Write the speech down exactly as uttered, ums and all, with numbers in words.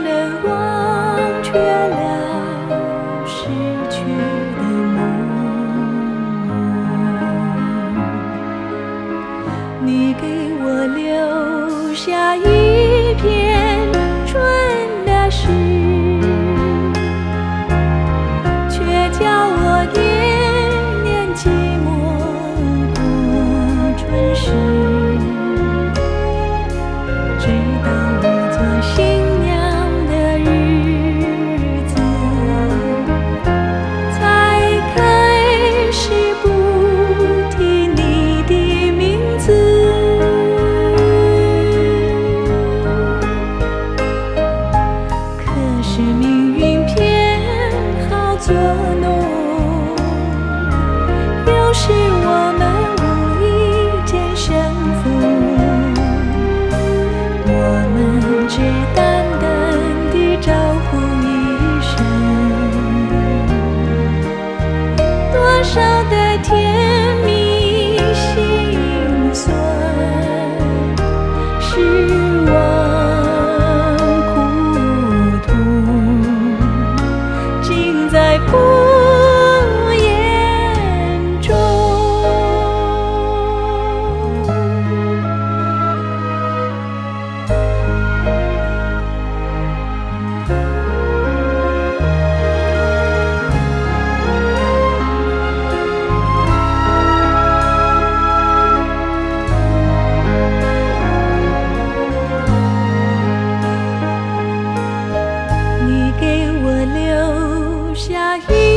人忘却了失去的梦。你给我留下一片春的诗，却叫我年年寂寞过春时。直到我做新娘的日子，才开始不提你的名字。可是命运偏好作弄，有时我们无意间相逢，我们只淡淡地招呼一声，多少的甜蜜心酸，失望苦痛，尽在不言中。你给我留下一